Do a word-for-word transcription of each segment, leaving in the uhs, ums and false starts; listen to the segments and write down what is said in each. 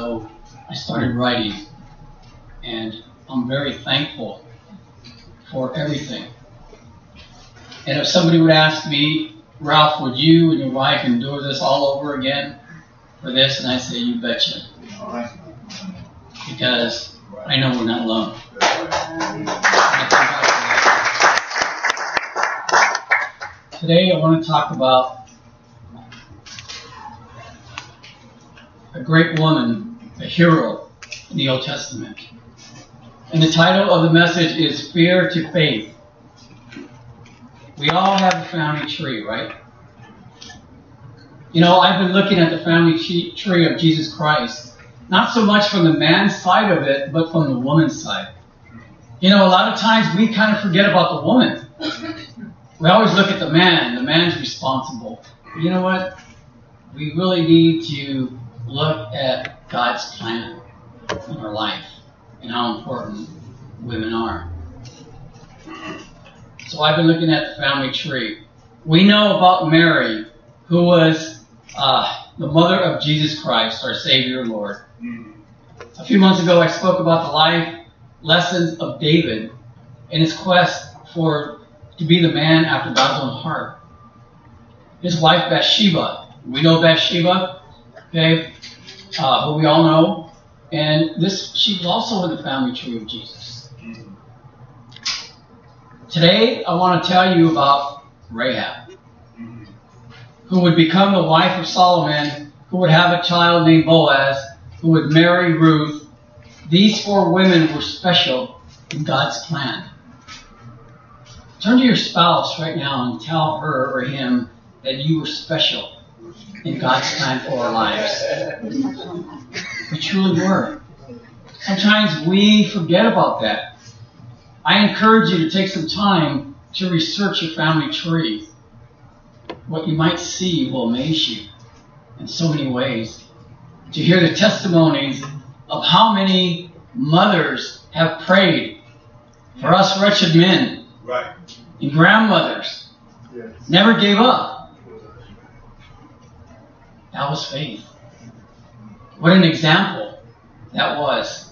so I started writing. And I'm very thankful for everything. And if somebody would ask me, Ralph, would you and your wife endure this all over again for this? And I say, you betcha. Because I know we're not alone. Today I want to talk about a great woman, a hero in the Old Testament. And the title of the message is Fear to Faith. We all have a family tree, right? You know, I've been looking at the family tree of Jesus Christ, not so much from the man's side of it, but from the woman's side. You know, a lot of times we kind of forget about the woman. We always look at the man. The man's responsible. But you know what? We really need to look at God's plan in our life and how important women are. So I've been looking at the family tree. We know about Mary, who was uh, the mother of Jesus Christ, our Savior and Lord. A few months ago, I spoke about the life lessons of David in his quest for to be the man after God's own heart. His wife Bathsheba. We know Bathsheba, okay, uh, who we all know. And this, she was also in the family tree of Jesus. Today, I want to tell you about Rahab, who would become the wife of Solomon, who would have a child named Boaz, who would marry Ruth. These four women were special in God's plan. Turn to your spouse right now and tell her or him that you were special in God's plan for our lives. We truly were. Sometimes we forget about that. I encourage you to take some time to research your family tree. What you might see will amaze you in so many ways. To hear the testimonies of how many mothers have prayed for us wretched men. Right. And grandmothers. Yes. Never gave up. That was faith. What an example that was.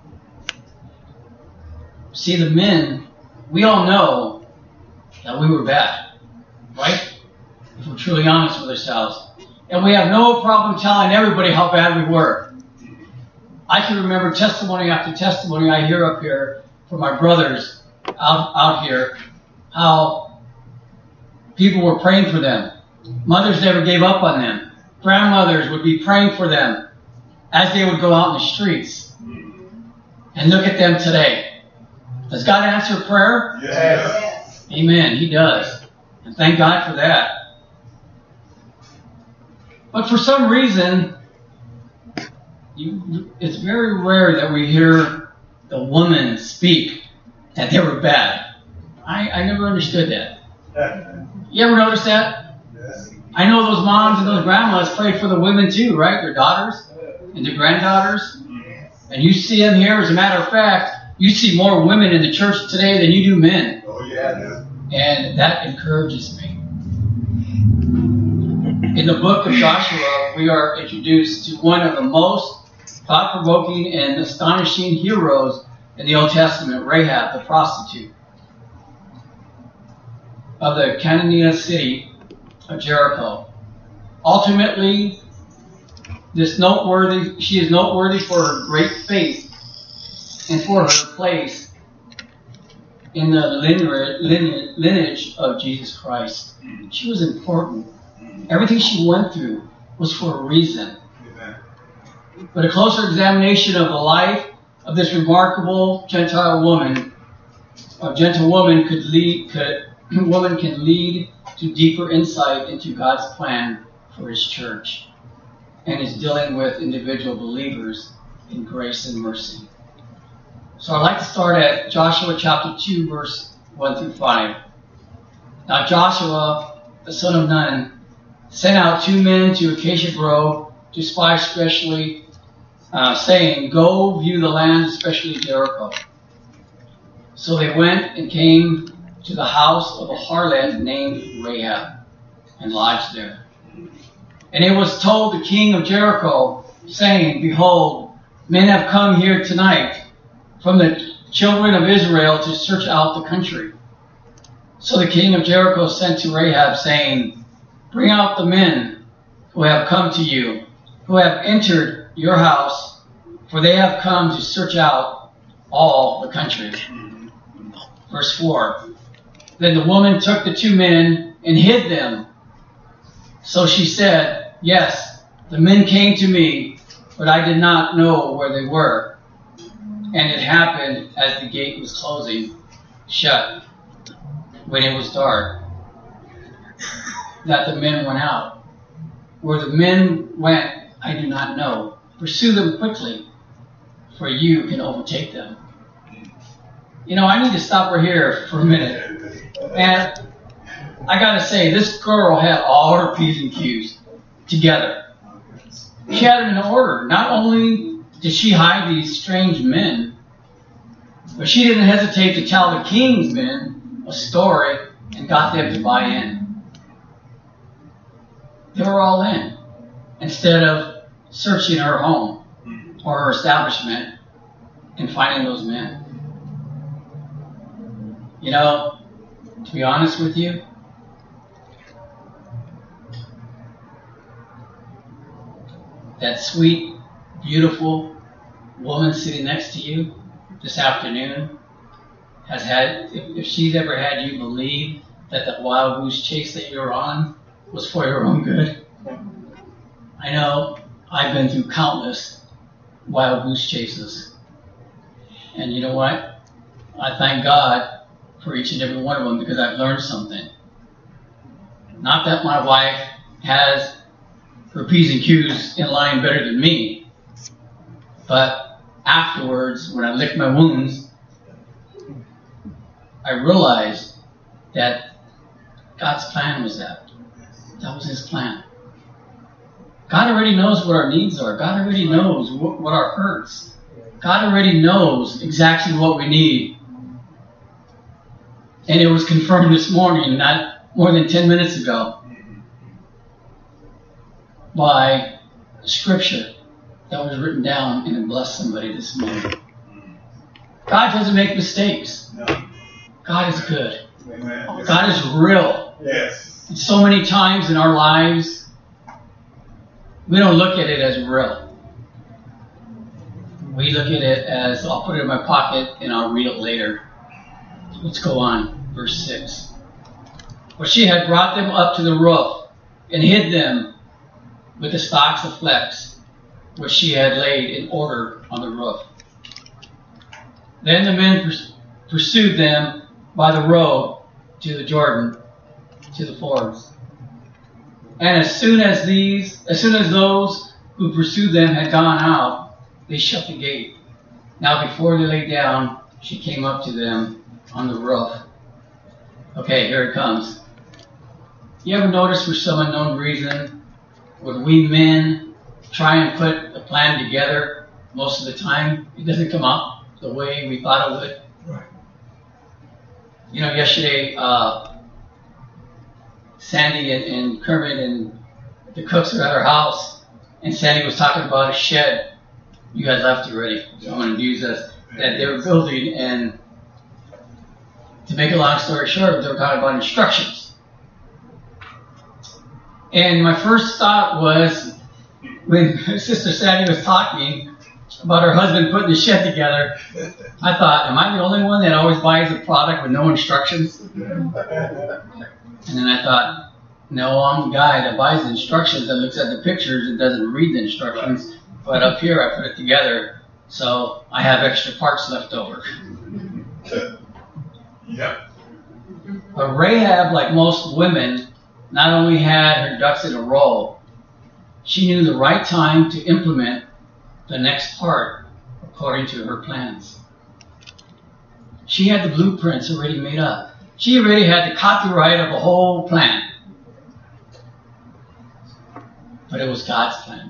See, the men, we all know that we were bad, right? If we're truly honest with ourselves. And we have no problem telling everybody how bad we were. I can remember testimony after testimony I hear up here from my brothers out, out here, how people were praying for them. Mothers never gave up on them. Grandmothers would be praying for them as they would go out in the streets. And look at them today. Does God answer prayer? Yes. Amen. He does. And thank God for that. But for some reason, you, it's very rare that we hear the woman speak that they were bad. I, I never understood that. You ever notice that? Yes. I know those moms and those grandmas pray for the women too, right? Their daughters and their granddaughters. And you see them here. As a matter of fact, you see more women in the church today than you do men. Oh, yeah. And that encourages me. In the book of Joshua, we are introduced to one of the most thought-provoking and astonishing heroes in the Old Testament, Rahab, the prostitute of the Canaanite city of Jericho. Ultimately, this noteworthy, she is noteworthy for her great faith and for her place in the lineage, lineage of Jesus Christ. She was important. Everything she went through was for a reason. But a closer examination of the life of this remarkable Gentile woman, a gentle woman, could lead, could, woman can lead to deeper insight into God's plan for His church and His dealing with individual believers in grace and mercy. So I'd like to start at Joshua chapter two, verse one through five. Now Joshua, the son of Nun, sent out two men to Acacia Grove to spy specially, uh, saying, "Go view the land, especially Jericho." So they went and came to the house of a harlot named Rahab and lodged there. And it was told the king of Jericho, saying, "Behold, men have come here tonight from the children of Israel to search out the country. So the king of Jericho sent to Rahab, saying, bring out the men who have come to you, who have entered your house, for they have come to search out all the country. Verse four. Then the woman took the two men and hid them. So she said, yes, the men came to me, but I did not know where they were. And it happened as the gate was closing shut, when it was dark, that the men went out. Where the men went, I do not know. Pursue them quickly, for you can overtake them. You know, I need to stop right here for a minute. And I gotta say, this girl had all her P's and Q's together. She had them in order. Not only did she hide these strange men, but she didn't hesitate to tell the king's men a story and got them to buy in. They were all in, instead of searching her home or her establishment and finding those men. You know, to be honest with you, that sweet, beautiful woman sitting next to you this afternoon has had, if, if she's ever had you believe that the wild goose chase that you're on was for your own good. I know I've been through countless wild goose chases. And you know what? I thank God for each and every one of them, because I've learned something. Not that my wife has her P's and Q's in line better than me, but afterwards, when I licked my wounds, I realized that God's plan was that. That was His plan. God already knows what our needs are. God already knows what, what our hurts. God already knows exactly what we need. And it was confirmed this morning, not more than ten minutes ago, by scripture that was written down, and it blessed somebody this morning. God doesn't make mistakes. No. God is good. Amen. God is real. Yes. And so many times in our lives, we don't look at it as real. We look at it as, I'll put it in my pocket and I'll read it later. Let's go on. Verse six. For she had brought them up to the roof and hid them with the stalks of flax, which she had laid in order on the roof. Then the men pursued them by the road to the Jordan, to the fords. And as soon as these, as soon as those who pursued them had gone out, they shut the gate. Now before they lay down, she came up to them on the roof. Okay, here it comes. You ever notice for some unknown reason, when we men try and put a plan together, most of the time, it doesn't come out the way we thought it would? Right. You know, yesterday, uh, Sandy and, and Kermit and the cooks were at our house, and Sandy was talking about a shed. You guys left already. So I'm going to use this. That they were building, and to make a long story short, they were talking about instructions. And my first thought was, when Sister Sandy was talking about her husband putting the shed together, I thought, am I the only one that always buys a product with no instructions? And then I thought, no, I'm the guy that buys the instructions, that looks at the pictures and doesn't read the instructions. But up here, I put it together, so I have extra parts left over. Yep. But Rahab, like most women, not only had her ducks in a row, she knew the right time to implement the next part according to her plans. She had the blueprints already made up. She already had the copyright of a whole plan. But it was God's plan.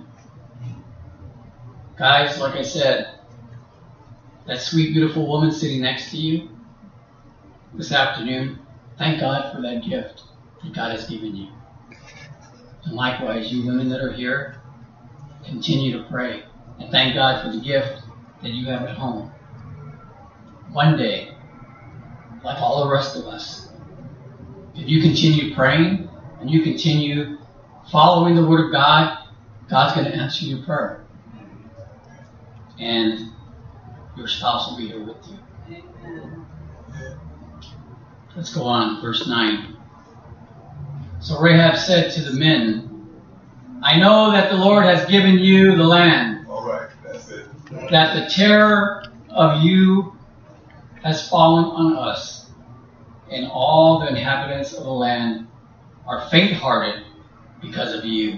Guys, like I said, that sweet, beautiful woman sitting next to you this afternoon, thank God for that gift that God has given you. And likewise, you women that are here, continue to pray. and thank God for the gift that you have at home. One day, like all the rest of us, if you continue praying and you continue following the Word of God, God's going to answer your prayer. And your spouse will be here with you. Amen. Let's go on, verse nine. So Rahab said to the men, I know that the Lord has given you the land. All right, that's it. That the terror of you has fallen on us, and all the inhabitants of the land are faint-hearted because of you.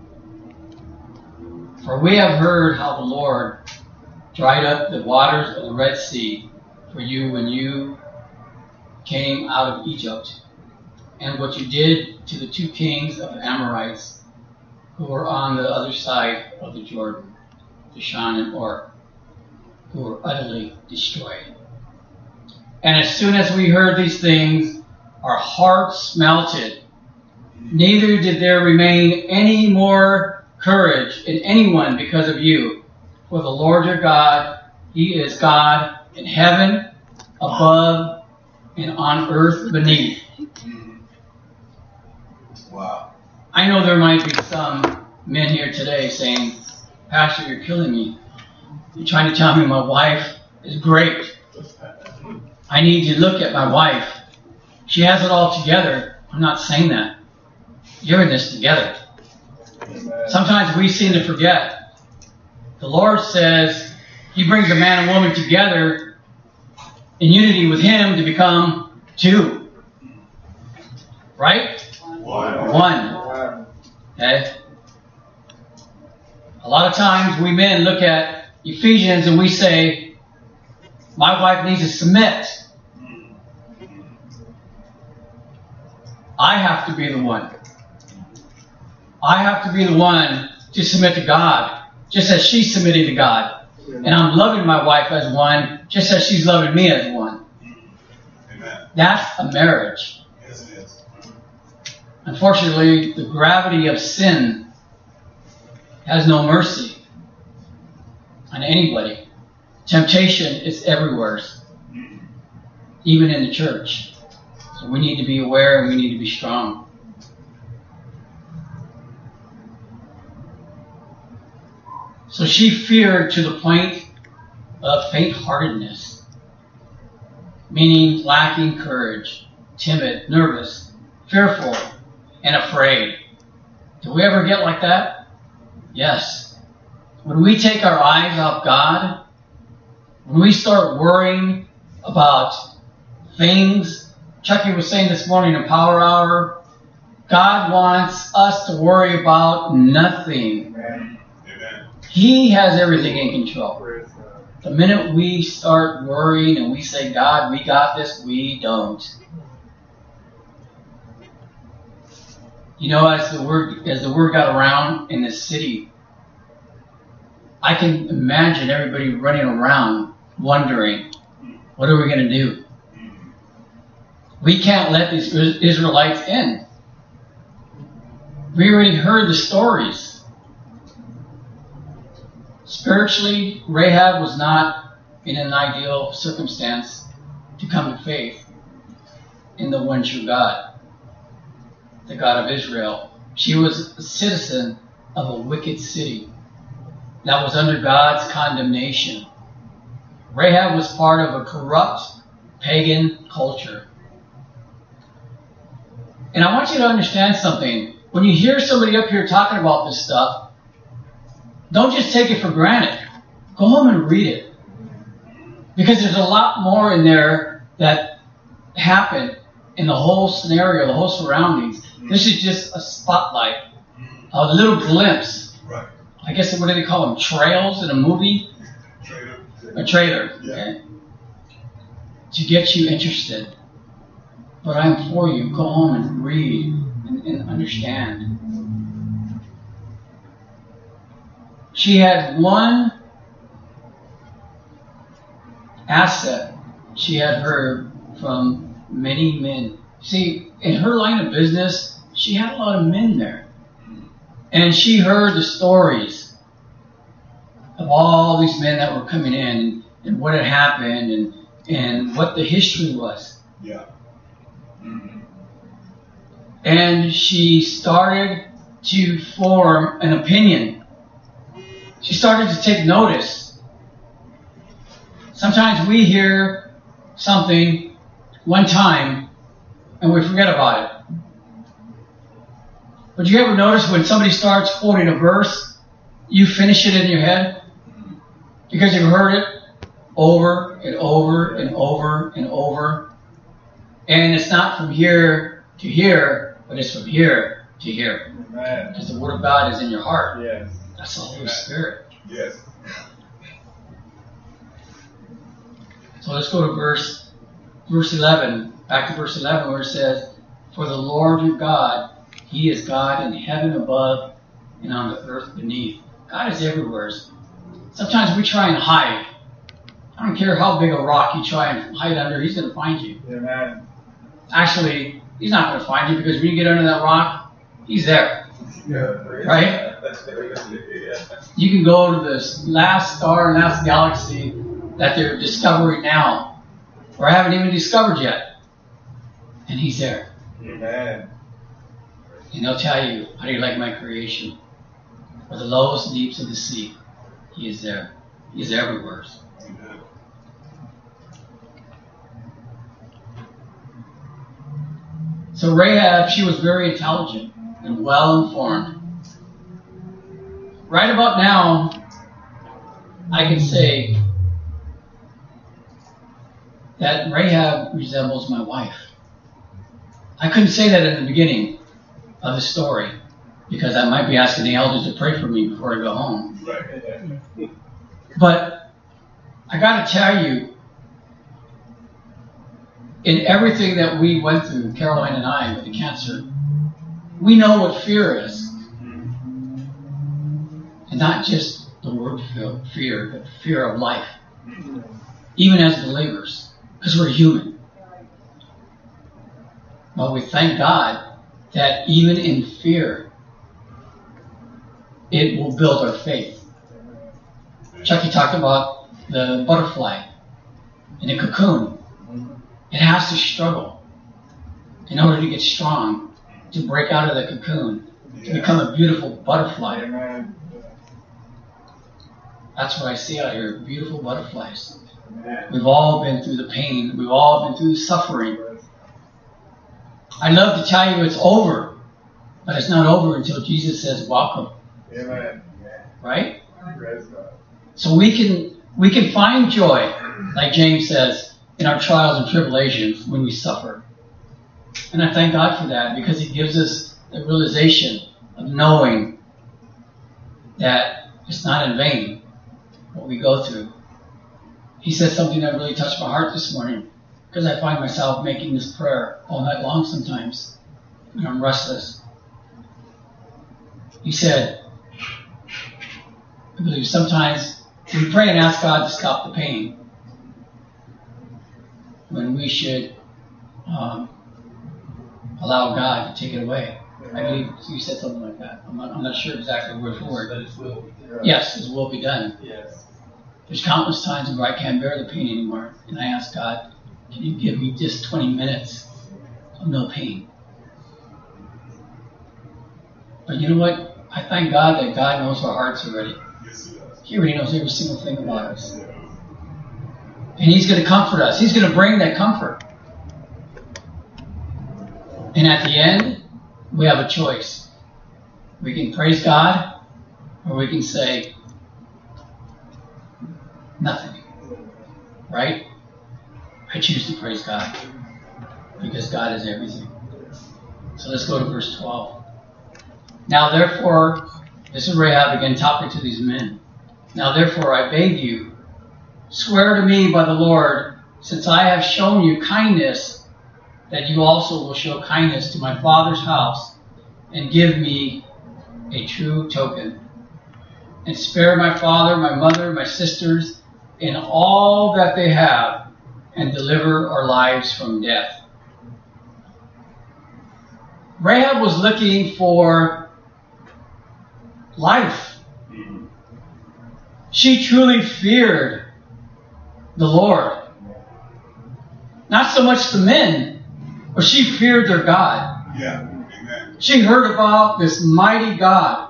For we have heard how the Lord dried up the waters of the Red Sea for you when you came out of Egypt, and what you did to the two kings of the Amorites who were on the other side of the Jordan, Dishan and Og, who were utterly destroyed. And as soon as we heard these things, our hearts melted. Neither did there remain any more courage in anyone because of you. For the Lord your God, He is God in heaven above and on earth beneath. Wow. I know there might be some men here today saying, Pastor, you're killing me. You're trying to tell me my wife is great. I need to look at my wife. She has it all together. I'm not saying that. You're in this together. Amen. Sometimes we seem to forget. The Lord says He brings a man and woman together in unity with Him to become two. Right? One. One. Okay? A lot of times we men look at Ephesians and we say, my wife needs to submit. I have to be the one. I have to be the one to submit to God, just as she's submitting to God. And I'm loving my wife as one, just as she's loving me as one. Amen. That's a marriage. Yes, it is. Unfortunately, the gravity of sin has no mercy on anybody. Temptation is everywhere, even in the church. So we need to be aware and we need to be strong. So she feared to the point of faint-heartedness, meaning lacking courage, timid, nervous, fearful, and afraid. Do we ever get like that? Yes. When we take our eyes off God, when we start worrying about things, Chucky was saying this morning in Power Hour, God wants us to worry about nothing. Amen. He has everything in control. The minute we start worrying and we say, God, we got this, we don't. You know, as the word as the word got around in this city, I can imagine everybody running around wondering, what are we going to do? We can't let these Israelites in. We already heard the stories. Spiritually, Rahab was not in an ideal circumstance to come to faith in the one true God, the God of Israel. She was a citizen of a wicked city that was under God's condemnation. Rahab was part of a corrupt pagan culture. And I want you to understand something. When you hear somebody up here talking about this stuff, don't just take it for granted. Go home and read it. Because there's a lot more in there that happened in the whole scenario, the whole surroundings. This is just a spotlight, a little glimpse. Right. I guess, what do they call them? Trails in a movie? Trailer. A trailer. Yeah. Okay. To get you interested. But I'm for you. Go home and read and, and understand. She had one asset she had heard from many men. See, in her line of business, she had a lot of men there. And she heard the stories of all these men that were coming in and, and what had happened and, and what the history was. Yeah. Mm-hmm. And she started to form an opinion. She started to take notice. Sometimes we hear something one time and we forget about it. But you ever notice when somebody starts quoting a verse, you finish it in your head? Because you've heard it over and over and over and over. And it's not from here to here, but it's from here to here. Amen. Because the Word of God is in your heart. Yes. That's the Holy Spirit. Yes. So let's go to verse verse eleven. Back to verse eleven where it says, "For the Lord your God, He is God in heaven above and on the earth beneath." God is everywhere. Sometimes we try and hide. I don't care how big a rock you try and hide under, He's going to find you. Amen. Actually, He's not going to find you because when you get under that rock, He's there. Yeah. Right? You can go to this last star and last galaxy that they're discovering now or haven't even discovered yet. And He's there. Amen. And He'll tell you, how do you like my creation? For the lowest deeps of the sea, He is there. He is everywhere. Amen. So Rahab, she was very intelligent and well informed. Right about now, I can say that Rahab resembles my wife. I couldn't say that in the beginning of the story because I might be asking the elders to pray for me before I go home. Right. But I got to tell you, in everything that we went through, Caroline and I, with the cancer, we know what fear is. And not just the word fear, but fear of life. Even as believers, because we're human. But we thank God that even in fear, it will build our faith. Chucky talked about the butterfly in a cocoon. It has to struggle in order to get strong, to break out of the cocoon, to become a beautiful butterfly. Amen. That's what I see out here, beautiful butterflies. We've all been through the pain. We've all been through the suffering. I'd love to tell you it's over, but it's not over until Jesus says, welcome. Amen. Right? Praise God. So we can we can find joy, like James says, in our trials and tribulations when we suffer. And I thank God for that because He gives us the realization of knowing that it's not in vain what we go through. He said something that really touched my heart this morning because I find myself making this prayer all night long sometimes when I'm restless. He said, I believe sometimes we pray and ask God to stop the pain when we should um, allow God to take it away. I believe you said something like that. I'm not, I'm not sure exactly word for word. But His will be done. Yes, His will be done. Yes. There's countless times where I can't bear the pain anymore, and I ask God, can you give me just twenty minutes of no pain? But you know what? I thank God that God knows our hearts already. Yes, He does. He already knows every single thing about us. And He's going to comfort us. He's going to bring that comfort. And at the end, we have a choice. We can praise God, or we can say nothing. Right? I choose to praise God because God is everything. So let's go to verse twelve. Now therefore, this is Rahab again talking to these men. Now therefore I beg you, swear to me by the Lord, since I have shown you kindness, that you also will show kindness to my father's house, and give me a true token. And spare my father, my mother, my sisters, and all that they have, and deliver our lives from death. Rahab was looking for life. She truly feared the Lord. Not so much the men, but she feared their God. Yeah. Amen. She heard about this mighty God.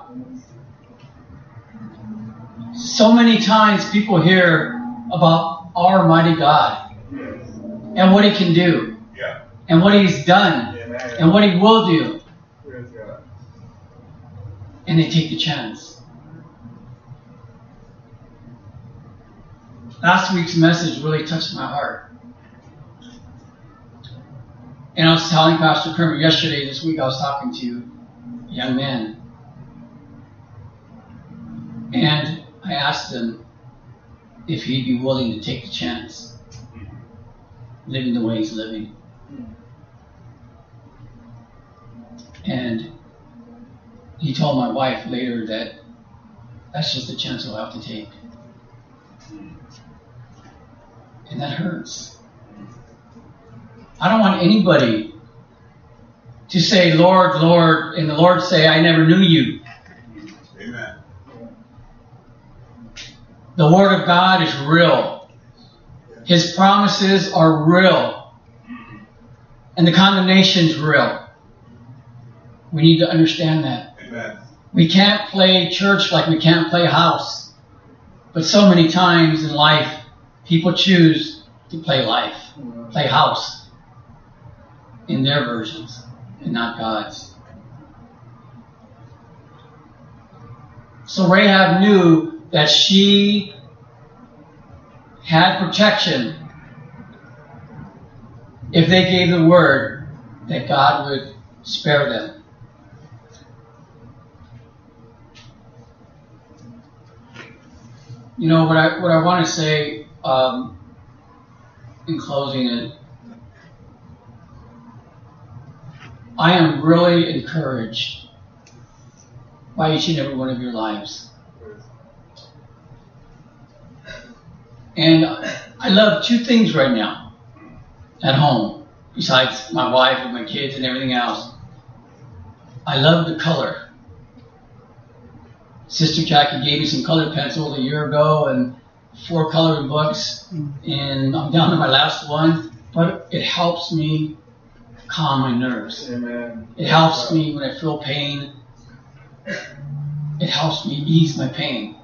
So many times people hear about our mighty God and what He can do Yeah. and what He's done Amen. and what He will do. Praise God. And they take the chance. Last week's message really touched my heart. And I was telling Pastor Kermit yesterday, this week, I was talking to a young man. And I asked him if he'd be willing to take the chance, living the way he's living. And he told my wife later that that's just a chance he'll have to take. And that hurts. I don't want anybody to say, Lord, Lord, and the Lord say, I never knew you. Amen. The Word of God is real. His promises are real. And the condemnation is real. We need to understand that. Amen. We can't play church like we can't play house. But so many times in life, people choose to play life, play house, in their versions, and not God's. So Rahab knew that she had protection if they gave the word that God would spare them. You know, what I what I want to say um, in closing is, I am really encouraged by each and every one of your lives. And I love two things right now at home, besides my wife and my kids and everything else. I love the color. Sister Jackie gave me some colored pencils a year ago and four coloring books, and I'm down to my last one, but it helps me calm my nerves. Amen. It helps me when I feel pain. It helps me ease my pain.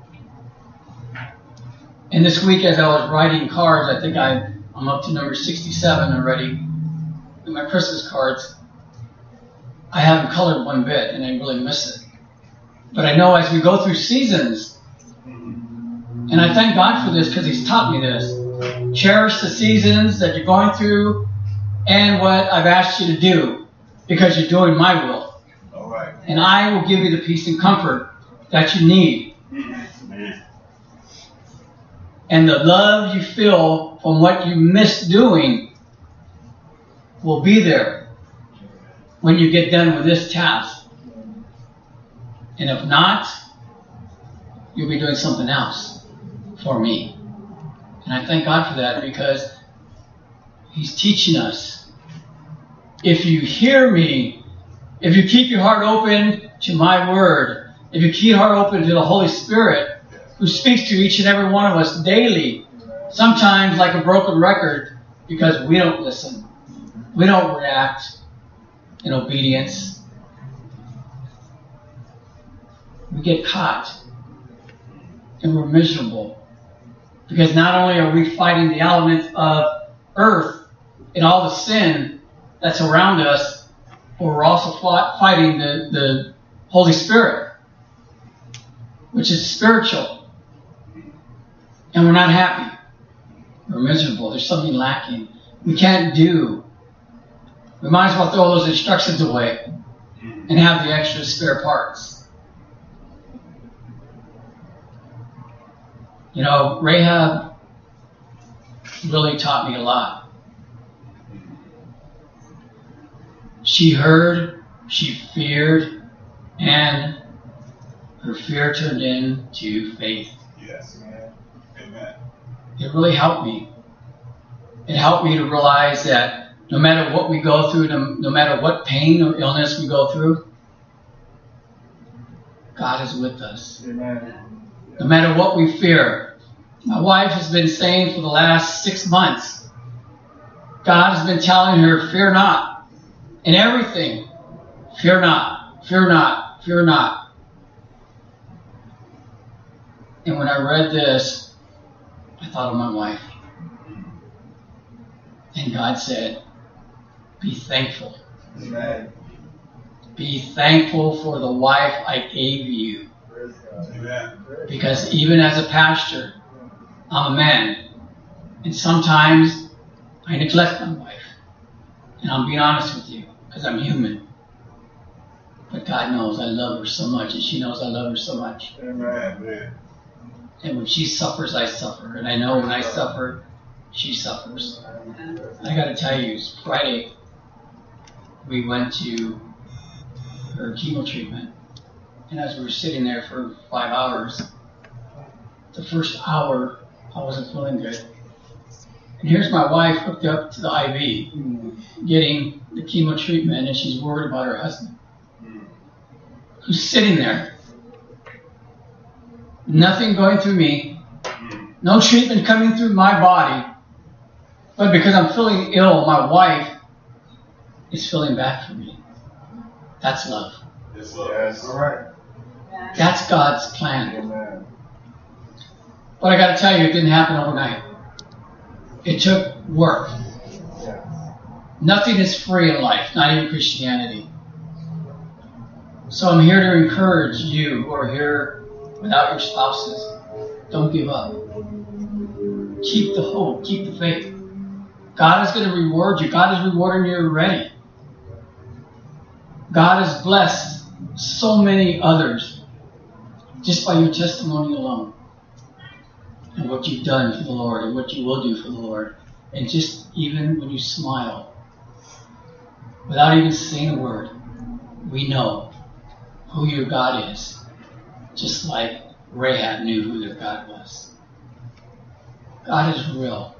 And this week, as I was writing cards, I think I, I'm up to number sixty-seven already in my Christmas cards. I haven't colored one bit, and I really miss it. But I know as we go through seasons, and I thank God for this because He's taught me this. Cherish the seasons that you're going through and what I've asked you to do, because you're doing my will. All right. And I will give you the peace and comfort that you need. Amen. And the love you feel from what you missed doing will be there when you get done with this task. And if not, you'll be doing something else for me. And I thank God for that, because He's teaching us. If you hear me, if you keep your heart open to my word, if you keep your heart open to the Holy Spirit, who speaks to each and every one of us daily, sometimes like a broken record, because we don't listen. We don't react in obedience. We get caught, and we're miserable. Because not only are we fighting the elements of earth and all the sin that's around us, but we're also fought, fighting the, the Holy Spirit, which is spiritual. And we're not happy. We're miserable. There's something lacking. We can't do. We might as well throw those instructions away and have the extra spare parts. You know, Rahab really taught me a lot. She heard, she feared, and her fear turned into faith. Yes. Amen. It really helped me. It helped me to realize that no matter what we go through, no, no matter what pain or illness we go through, God is with us. Amen. no matter what we fear. My wife has been saying for the last six months, God has been telling her, fear not. In everything, fear not, fear not, fear not. And when I read this, I thought of my wife. And God said, be thankful. Amen. Be thankful for the wife I gave you. Praise God. Amen. Because even as a pastor, I'm a man. And sometimes I neglect my wife. And I'm being honest with you, because I'm human. But God knows I love her so much, and she knows I love her so much. Amen. Amen. And when she suffers, I suffer. And I know when I suffer, she suffers. I got to tell you, Friday, we went to her chemo treatment. And as we were sitting there for five hours, the first hour, I wasn't feeling good. And here's my wife hooked up to the I V, getting the chemo treatment, and she's worried about her husband, who's sitting there. Nothing going through me, no treatment coming through my body, but because I'm feeling ill, my wife is feeling bad for me. That's love. Yes, Lord. Yes. All right. That's God's plan. Amen. But I got to tell you, it didn't happen overnight. It took work. Yeah. Nothing is free in life, not even Christianity. So I'm here to encourage you who are here without your spouses. Don't give up. Keep the hope. Keep the faith. God is going to reward you. God is rewarding you already. God has blessed so many others just by your testimony alone, and what you've done for the Lord and what you will do for the Lord. And just even when you smile, without even saying a word, we know who your God is, just like Rahab knew who their God was. God is real.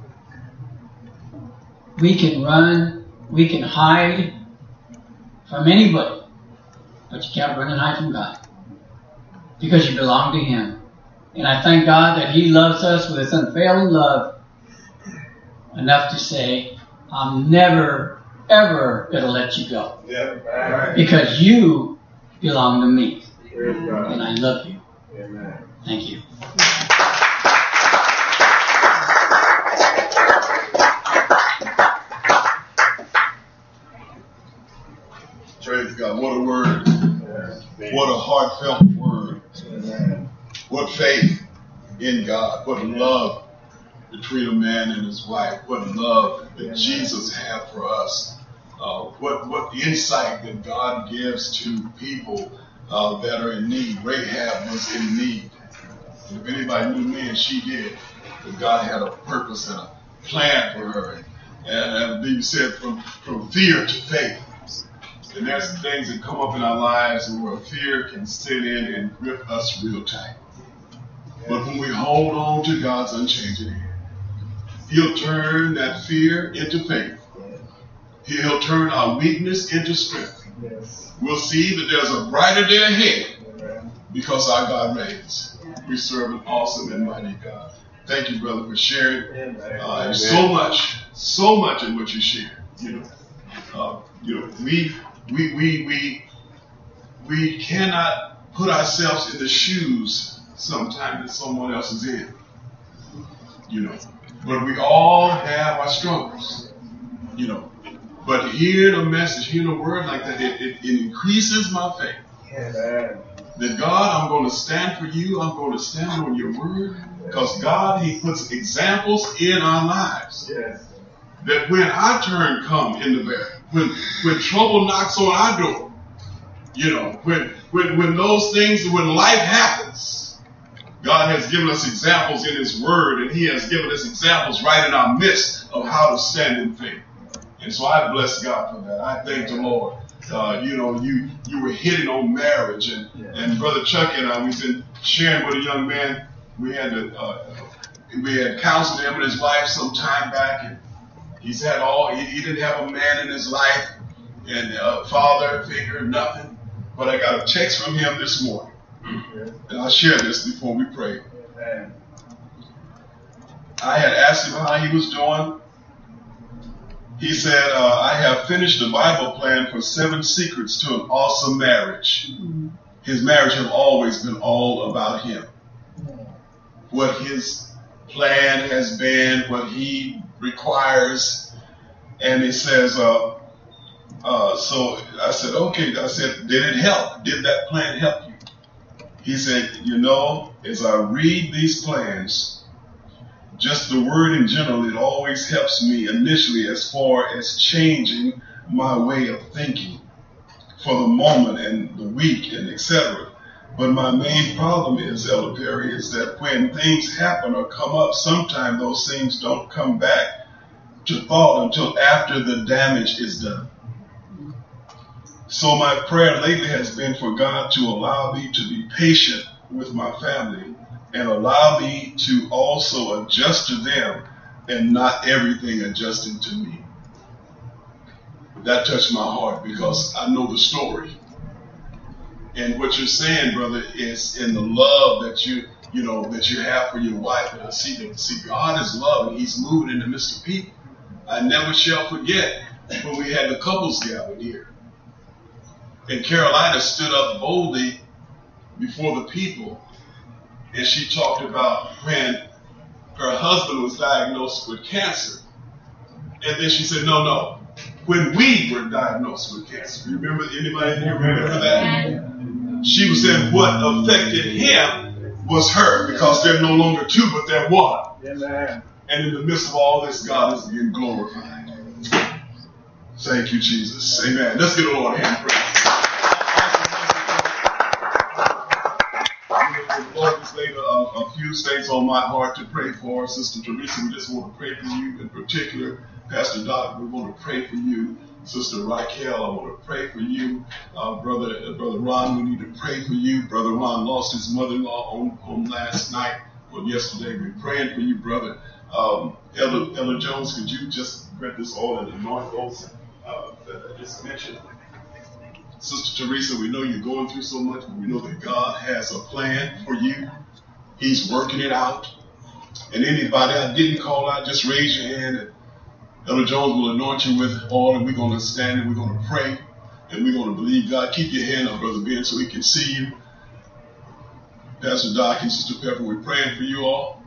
We can run, we can hide from anybody, but you can't run and hide from God, because you belong to Him. And I thank God that He loves us with His unfailing love enough to say, I'm never, ever going to let you go, Yeah. All right. because you belong to me, Praise God. and I love you. Amen. Thank you. Praise God. What a word. Yes. What a heartfelt word. Amen. What faith in God. What love between a man and his wife. What love that Amen. Jesus Jesus had for us. Uh, what, what insight that God gives to people uh, that are in need. Rahab was in need. If anybody knew me, and she did, that God had a purpose and a plan for her. And, and you said from, from fear to faith. And there's some things that come up in our lives where fear can sit in and grip us real tight. But when we hold on to God's unchanging hand, He'll turn that fear into faith. He'll turn our weakness into strength. Yes. We'll see that there's a brighter day ahead Amen. because our God reigns. We serve an awesome and mighty God. Thank you, brother, for sharing. Amen. Uh, there's so much, so much in what you share. You know, uh, you know, we, we, we, we, we cannot put ourselves in the shoes sometimes that someone else is in. You know, but we all have our struggles. You know, but hearing a message, hearing a word like that, it, it, it increases my faith. Amen. That God, I'm going to stand for you. I'm going to stand on your word. Because God, He puts examples in our lives. Yes. That when our turn comes in the barrel, when when trouble knocks on our door, you know, when when when those things, when life happens, God has given us examples in His word, and He has given us examples right in our midst of how to stand in faith. And so I bless God for that. I thank the Lord. Uh, you know, you you were hitting on marriage, and, and Brother Chuck and I, we've been sharing with a young man. We had to, uh, we had counseled him and his wife some time back, and he's had all. He, he didn't have a man in his life, and a father figure, nothing. But I got a text from him this morning, And I'll share this before we pray. Amen. I had asked him how he was doing. He said, uh, I have finished the Bible plan for seven secrets to an awesome marriage. His marriage has always been all about him. What his plan has been, what he requires. And he says, uh, uh, so I said, okay. I said, did it help? Did that plan help you? He said, you know, as I read these plans, just the word in general, it always helps me initially as far as changing my way of thinking for the moment and the week and et cetera. But my main problem is, Elder Perry, is that when things happen or come up, sometimes those things don't come back to thought until after the damage is done. So my prayer lately has been for God to allow me to be patient with my family and allow me to also adjust to them and not everything adjusting to me. That touched my heart because I know the story. And what you're saying, brother, is in the love that you, you know, that you have for your wife. And I see that, see, God is love and he's moving in the midst of people. I never shall forget when we had the couples gathered here. And Carolina stood up boldly before the people. And she talked about when her husband was diagnosed with cancer. And then she said, no, no, when we were diagnosed with cancer. You remember, anybody in here remember that? She was saying what affected him was her, because they're no longer two, but they're one. Amen. And in the midst of all this, God is being glorified. Thank you, Jesus. Amen. Let's give the Lord a hand praise. The Lord has laid a, a few things on my heart to pray for. Sister Teresa, we just want to pray for you in particular. Pastor Doc, we want to pray for you. Sister Raquel, I want to pray for you. Uh, brother uh, Brother Ron, we need to pray for you. Brother Ron lost his mother-in-law on, on last night or yesterday. We're praying for you, brother. Um, Elder, Elder Jones, could you just grab this oil and anoint those uh, that I just mentioned? Sister Teresa, we know you're going through so much, but we know that God has a plan for you. He's working it out. And anybody I didn't call out, just raise your hand and Elder Jones will anoint you with oil, and we're going to stand and we're going to pray, and we're going to believe God. Keep your hand up, Brother Ben, so he can see you. Pastor Doc and Sister Pepper, we're praying for you all.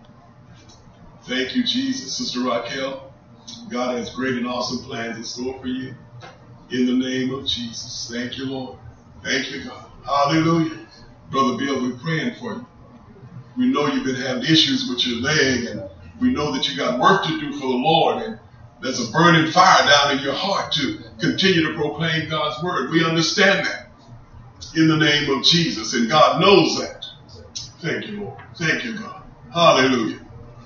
Thank you, Jesus. Sister Raquel, God has great and awesome plans in store for you. In the name of Jesus. Thank you, Lord. Thank you, God. Hallelujah. Brother Bill, we're praying for you. We know you've been having issues with your leg, and we know that you got work to do for the Lord, and there's a burning fire down in your heart to continue to proclaim God's word. We understand that in the name of Jesus, and God knows that. Thank you, Lord. Thank you, God. Hallelujah.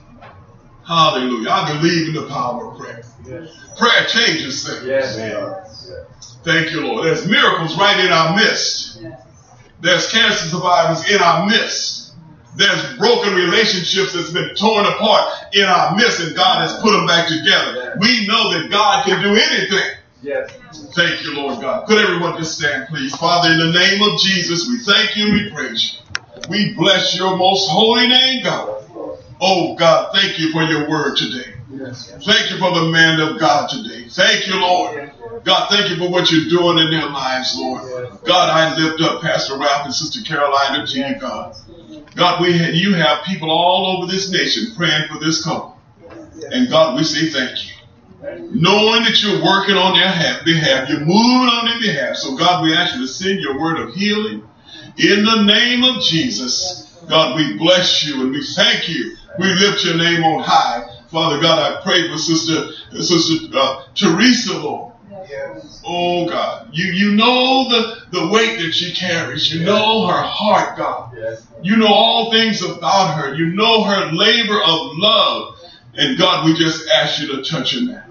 Hallelujah. I believe in the power of prayer. Yes. Prayer changes things. Yes, yes. Thank you, Lord. There's miracles right in our midst. Yes. There's cancer survivors in our midst. There's broken relationships that's been torn apart in our midst, and God has put them back together. Yes. We know that God can do anything. Yes. Thank you, Lord God. Could everyone just stand, please? Father, in the name of Jesus, we thank you and we praise you. We bless your most holy name, God. Oh, God, thank you for your word today. Yes. Thank you for the man of God today. Thank you, Lord. God, thank you for what you're doing in their lives, Lord. God, I lift up Pastor Ralph and Sister Carolina to you, God. God, we ha- you have people all over this nation praying for this couple. And God, we say thank you. Knowing that you're working on their ha- behalf, you're moving on their behalf. So God, we ask you to send your word of healing in the name of Jesus. God, we bless you and we thank you. We lift your name on high. Father God, I pray for Sister, Sister uh, Teresa, Lord. Oh God, you, you know the, the weight that she carries. You know her heart, God. You know all things about her. You know her labor of love. And God, we just ask you to touch her now.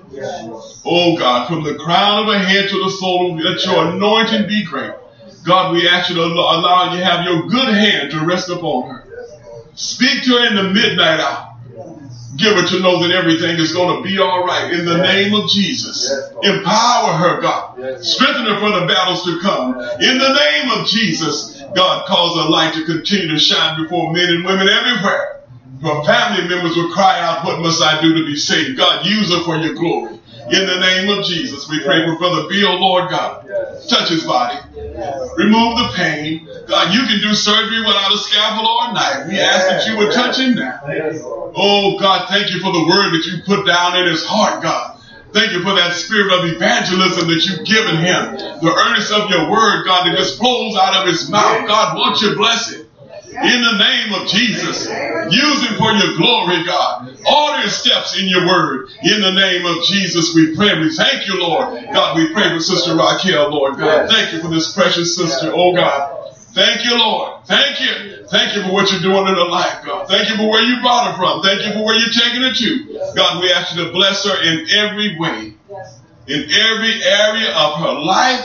Oh God, from the crown of her head to the sole of her, let your anointing be great. God, we ask you to allow you to have your good hand to rest upon her. Speak to her in the midnight hour. Give her to know that everything is going to be all right in the name of Jesus. Empower her, God. Strengthen her for the battles to come. In the name of Jesus, God, cause a light to continue to shine before men and women everywhere. For family members will cry out, what must I do to be saved? God, use her for your glory. In the name of Jesus, we pray for Brother Bill, Lord God. Touch his body. Remove the pain. God, you can do surgery without a scalpel or a knife. We ask that you would touch him now. Oh, God, thank you for the word that you put down in his heart, God. Thank you for that spirit of evangelism that you've given him. The earnest of your word, God, that just flows out of his mouth. God, won't you bless it? In the name of Jesus. Use him for your glory, God. Order his steps in your word. In the name of Jesus, we pray. We thank you, Lord. God, we pray for Sister Raquel, Lord God. Thank you for this precious sister, oh God. Thank you, Lord. Thank you. Thank you for what you're doing in her life, God. Thank you for where you brought her from. Thank you for where you're taking her to. God, we ask you to bless her in every way. In every area of her life.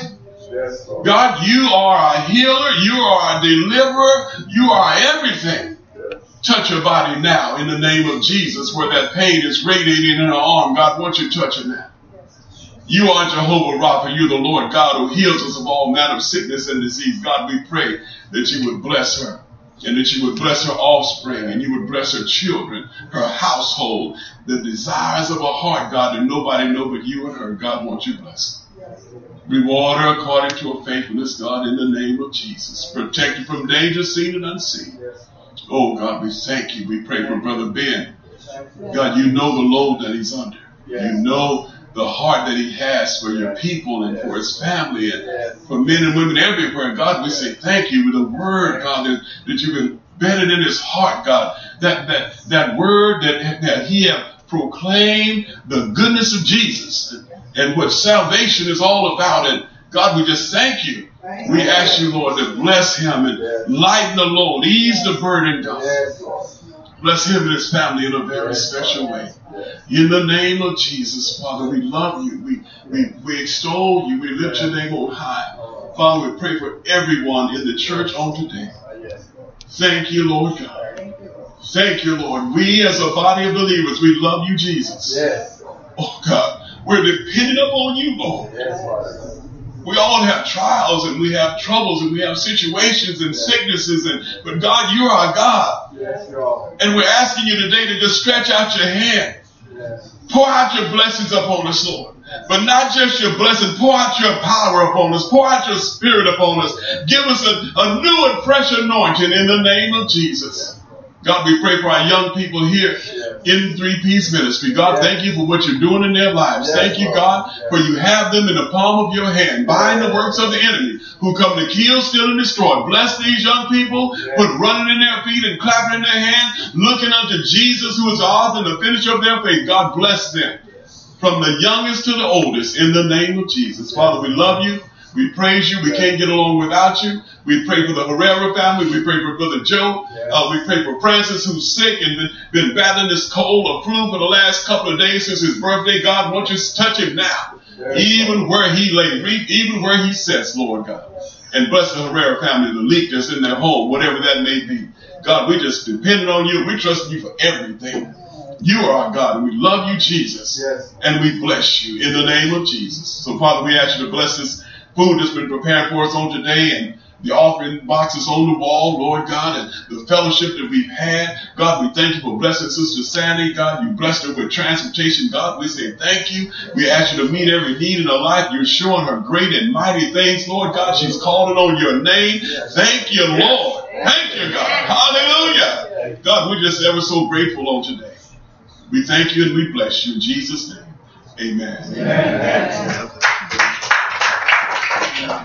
God, you are a healer. You are a deliverer. You are everything. Touch her body now in the name of Jesus where that pain is radiating in her arm. God, won't you touch her now? You are Jehovah Rapha. You're the Lord God who heals us of all manner of sickness and disease. God, we pray that you would bless her and that you would bless her offspring and you would bless her children, her household, the desires of her heart, God, that nobody know but you and her. God, won't you bless her? Reward her according to her faithfulness, God, in the name of Jesus. Protect her from danger seen and unseen. Oh, God, we thank you. We pray for Brother Ben. God, you know the load that he's under. You know the heart that he has for your people and for his family and for men and women everywhere. God, we say thank you with the word, God, that, that you've embedded in his heart, God. That that that word that, that he have proclaimed the goodness of Jesus and what salvation is all about. And God, we just thank you. We ask you, Lord, to bless him and lighten the load, ease the burden, God. Bless him and his family in a very special way. In the name of Jesus, Father, we love you. We, we, we extol you. We lift your name on high. Father, we pray for everyone in the church on today. Thank you, Lord God. Thank you, Lord. We as a body of believers, we love you, Jesus. Oh, God, we're dependent upon you, Lord. We all have trials and we have troubles and we have situations and sicknesses, and but God, you are our God. And we're asking you today to just stretch out your hand. Pour out your blessings upon us, Lord. But not just your blessing, pour out your power upon us. Pour out your spirit upon us. Give us a, a new and fresh anointing in the name of Jesus. God, we pray for our young people here in Three Peace Ministry. God, thank you for what you're doing in their lives. Thank you, God, for you have them in the palm of your hand. Bind the works of the enemy who come to kill, steal, and destroy. Bless these young people, put running in their feet and clapping in their hands, looking unto Jesus, who is the author and the finisher of their faith. God, bless them from the youngest to the oldest in the name of Jesus. Father, we love you. We praise you. We can't get along without you. We pray for the Herrera family. We pray for Brother Joe. Uh, we pray for Francis, who's sick and been, been battling this cold or flu for the last couple of days since his birthday. God, won't you touch him now, even where he lay, even where he sits, Lord God. And bless the Herrera family, the leak that's in their home, whatever that may be. God, we just depend on you. We trust you for everything. You are our God, and we love you, Jesus. And we bless you in the name of Jesus. So, Father, we ask you to bless this food that's been prepared for us on today, and the offering boxes on the wall, Lord God, and the fellowship that we've had. God, we thank you for blessing Sister Sandy. God, you blessed her with transportation. God, we say thank you. We ask you to meet every need in her life. You're showing her great and mighty things, Lord God. She's calling on your name. Thank you, Lord. Thank you, God. Hallelujah. God, we're just ever so grateful on today. We thank you and we bless you in Jesus' name. Amen. Amen. Amen.